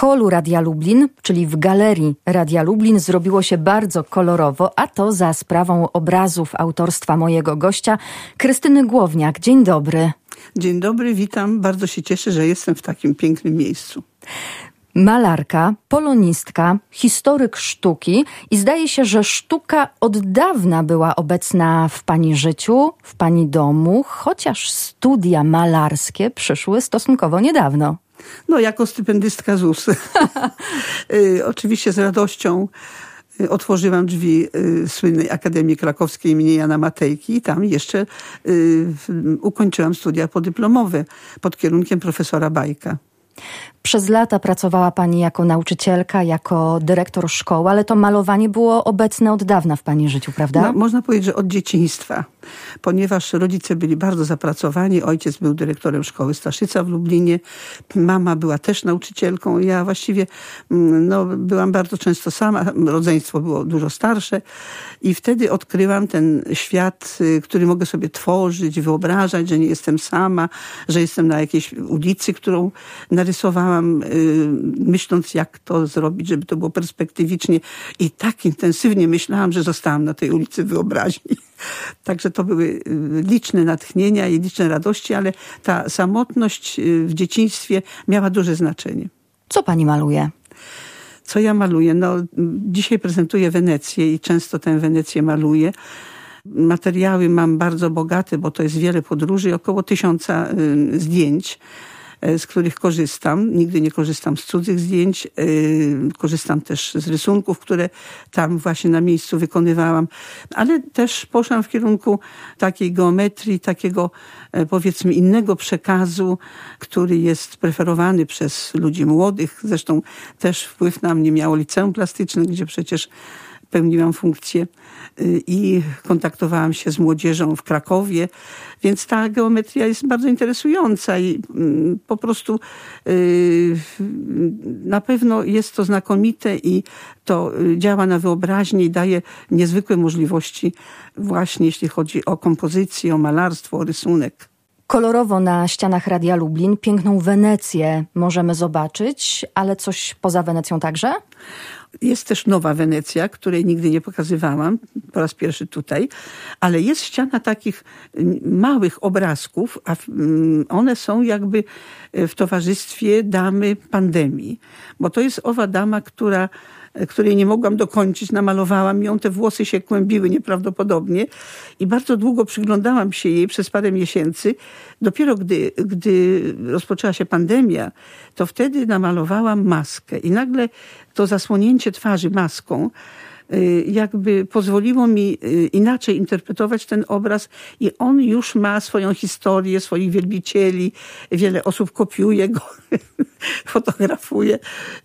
holu Radia Lublin, czyli w Galerii Radia Lublin, zrobiło się bardzo kolorowo, a to za sprawą obrazów autorstwa mojego gościa, Krystyny Głowniak. Dzień dobry. Dzień dobry, witam. Bardzo się cieszę, że jestem w takim pięknym miejscu. Malarka, polonistka, historyk sztuki i zdaje się, że sztuka od dawna była obecna w pani życiu, w pani domu, chociaż studia malarskie przyszły stosunkowo niedawno. No, jako stypendystka ZUS. Oczywiście z radością otworzyłam drzwi słynnej Akademii Krakowskiej im. Jana Matejki i tam jeszcze ukończyłam studia podyplomowe pod kierunkiem profesora Bajka. Przez lata pracowała pani jako nauczycielka, jako dyrektor szkoły, ale to malowanie było obecne od dawna w pani życiu, prawda? No, można powiedzieć, że od dzieciństwa, ponieważ rodzice byli bardzo zapracowani. Ojciec był dyrektorem szkoły Staszyca w Lublinie, mama była też nauczycielką. Ja właściwie byłam bardzo często sama, rodzeństwo było dużo starsze i wtedy odkryłam ten świat, który mogę sobie tworzyć, wyobrażać, że nie jestem sama, że jestem na jakiejś ulicy, którą narysowałam, myśląc, jak to zrobić, żeby to było perspektywicznie. I tak intensywnie myślałam, że zostałam na tej ulicy wyobraźni. Także to były liczne natchnienia i liczne radości, ale ta samotność w dzieciństwie miała duże znaczenie. Co pani maluje? Co ja maluję? No, dzisiaj prezentuję Wenecję i często tę Wenecję maluję. Materiały mam bardzo bogate, bo to jest wiele podróży, około 1000 zdjęć, z których korzystam. Nigdy nie korzystam z cudzych zdjęć. Korzystam też z rysunków, które tam właśnie na miejscu wykonywałam. Ale też poszłam w kierunku takiej geometrii, takiego powiedzmy innego przekazu, który jest preferowany przez ludzi młodych. Zresztą też wpływ na mnie miało Liceum Plastyczne, gdzie przecież pełniłam funkcję i kontaktowałam się z młodzieżą w Krakowie, więc ta geometria jest bardzo interesująca i po prostu na pewno jest to znakomite i to działa na wyobraźnię i daje niezwykłe możliwości właśnie jeśli chodzi o kompozycję, o malarstwo, o rysunek. Kolorowo na ścianach Radia Lublin piękną Wenecję możemy zobaczyć, ale coś poza Wenecją także? Jest też Nowa Wenecja, której nigdy nie pokazywałam, po raz pierwszy tutaj, ale jest ściana takich małych obrazków, a one są jakby w towarzystwie damy pandemii, bo to jest owa dama, której nie mogłam dokończyć, namalowałam ją, te włosy się kłębiły nieprawdopodobnie i bardzo długo przyglądałam się jej przez parę miesięcy. Dopiero gdy rozpoczęła się pandemia, to wtedy namalowałam maskę i nagle to zasłonięcie twarzy maską jakby pozwoliło mi inaczej interpretować ten obraz i on już ma swoją historię, swoich wielbicieli, wiele osób kopiuje go, fotografuje.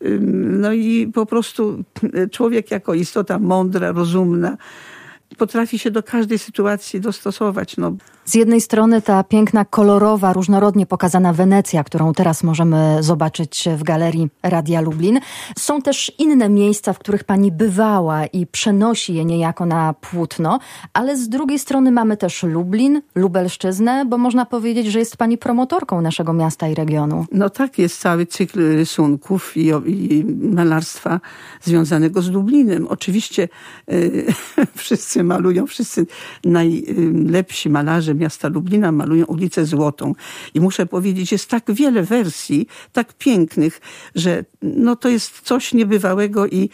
No i po prostu człowiek jako istota mądra, rozumna, potrafi się do każdej sytuacji dostosować. Z jednej strony ta piękna, kolorowa, różnorodnie pokazana Wenecja, którą teraz możemy zobaczyć w Galerii Radia Lublin. Są też inne miejsca, w których pani bywała i przenosi je niejako na płótno, ale z drugiej strony mamy też Lublin, Lubelszczyznę, bo można powiedzieć, że jest pani promotorką naszego miasta i regionu. No tak, jest cały cykl rysunków i malarstwa związanego z Lublinem. Oczywiście wszyscy malują, wszyscy najlepsi malarze miasta Lublina malują ulicę Złotą. I muszę powiedzieć, jest tak wiele wersji, tak pięknych, że to jest coś niebywałego i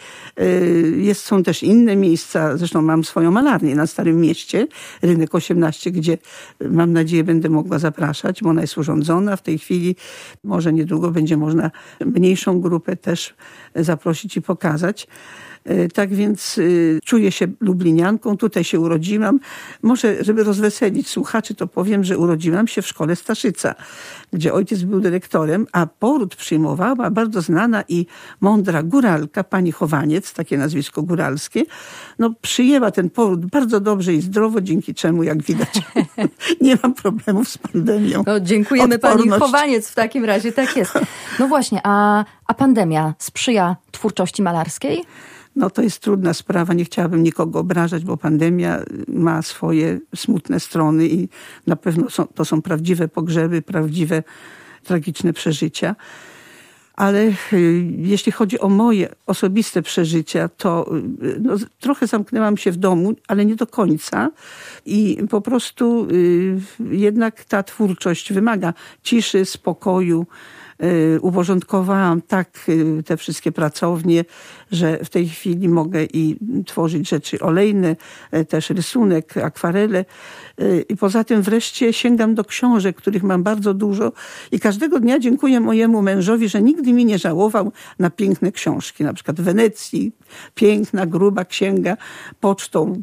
są też inne miejsca. Zresztą mam swoją malarnię na Starym Mieście, Rynek 18, gdzie mam nadzieję będę mogła zapraszać, bo ona jest urządzona w tej chwili. Może niedługo będzie można mniejszą grupę też zaprosić i pokazać. Tak więc czuję się lublinianką, tutaj się urodziłam. Może, żeby rozweselić słuchaczy, to powiem, że urodziłam się w szkole Staszyca, gdzie ojciec był dyrektorem, a poród przyjmowała bardzo znana i mądra góralka, pani Chowaniec, takie nazwisko góralskie. Przyjęła ten poród bardzo dobrze i zdrowo, dzięki czemu, jak widać, nie mam problemów z pandemią. Dziękujemy pani Chowaniec w takim razie, tak jest. No właśnie, a pandemia sprzyja twórczości malarskiej? To jest trudna sprawa, nie chciałabym nikogo obrażać, bo pandemia ma swoje smutne strony i na pewno to są prawdziwe pogrzeby, prawdziwe tragiczne przeżycia. Ale jeśli chodzi o moje osobiste przeżycia, to trochę zamknęłam się w domu, ale nie do końca. I po prostu jednak ta twórczość wymaga ciszy, spokoju. Uporządkowałam tak te wszystkie pracownie, że w tej chwili mogę i tworzyć rzeczy olejne, też rysunek, akwarele. I poza tym wreszcie sięgam do książek, których mam bardzo dużo i każdego dnia dziękuję mojemu mężowi, że nigdy mi nie żałował na piękne książki. Na przykład w Wenecji piękna, gruba księga pocztą,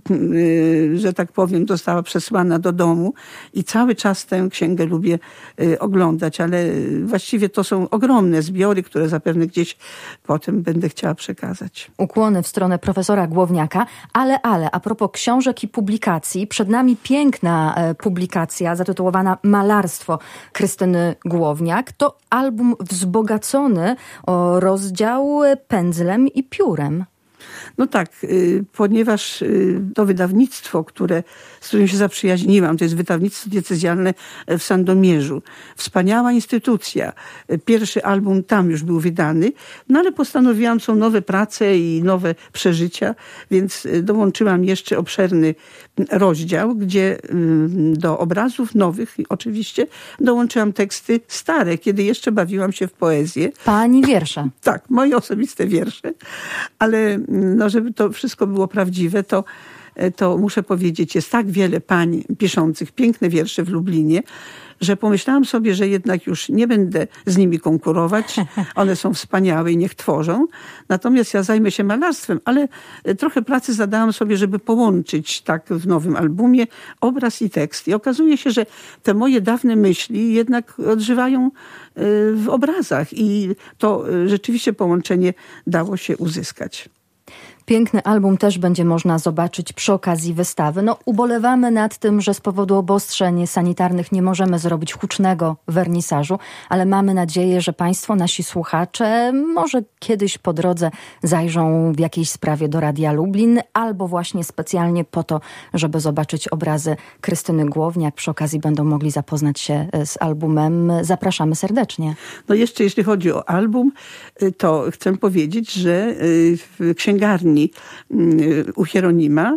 że tak powiem, została przesłana do domu i cały czas tę księgę lubię oglądać, ale właściwie to są ogromne zbiory, które zapewne gdzieś potem będę chciała przekazać. Ukłony w stronę profesora Głowniaka, ale a propos książek i publikacji, przed nami piękna publikacja zatytułowana Malarstwo Krystyny Głowniak. To album wzbogacony o rozdział pędzlem i piórem. No tak, ponieważ to wydawnictwo, z którym się zaprzyjaźniłam, to jest wydawnictwo diecezjalne w Sandomierzu. Wspaniała instytucja. Pierwszy album tam już był wydany, no ale postanowiłam, są nowe prace i nowe przeżycia, więc dołączyłam jeszcze obszerny rozdział, gdzie do obrazów nowych oczywiście dołączyłam teksty stare, kiedy jeszcze bawiłam się w poezję. Pani wiersze. Tak, moje osobiste wiersze, ale żeby to wszystko było prawdziwe, to muszę powiedzieć, jest tak wiele pań piszących piękne wiersze w Lublinie, że pomyślałam sobie, że jednak już nie będę z nimi konkurować. One są wspaniałe i niech tworzą. Natomiast ja zajmę się malarstwem, ale trochę pracy zadałam sobie, żeby połączyć tak w nowym albumie obraz i tekst. I okazuje się, że te moje dawne myśli jednak odżywają w obrazach i to rzeczywiście połączenie dało się uzyskać. Piękny album też będzie można zobaczyć przy okazji wystawy. Ubolewamy nad tym, że z powodu obostrzeń sanitarnych nie możemy zrobić hucznego wernisażu, ale mamy nadzieję, że Państwo, nasi słuchacze, może kiedyś po drodze zajrzą w jakiejś sprawie do Radia Lublin, albo właśnie specjalnie po to, żeby zobaczyć obrazy Krystyny Głowniak. Przy okazji będą mogli zapoznać się z albumem. Zapraszamy serdecznie. Jeszcze jeśli chodzi o album, to chcę powiedzieć, że w księgarni u Hieronima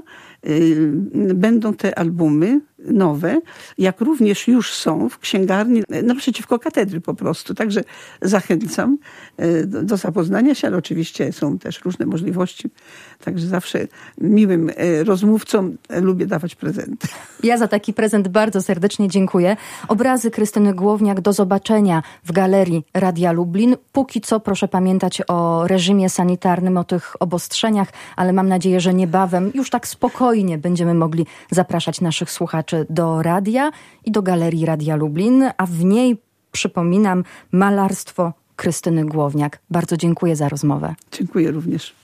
będą te albumy nowe, jak również już są w księgarni naprzeciwko katedry po prostu. Także zachęcam do zapoznania się, ale oczywiście są też różne możliwości. Także zawsze miłym rozmówcom lubię dawać prezenty. Ja za taki prezent bardzo serdecznie dziękuję. Obrazy Krystyny Głowniak do zobaczenia w Galerii Radia Lublin. Póki co proszę pamiętać o reżimie sanitarnym, o tych obostrzeniach, ale mam nadzieję, że niebawem już tak spokojnie będziemy mogli zapraszać naszych słuchaczy do radia i do Galerii Radia Lublin, a w niej, przypominam, malarstwo Krystyny Głowniak. Bardzo dziękuję za rozmowę. Dziękuję również.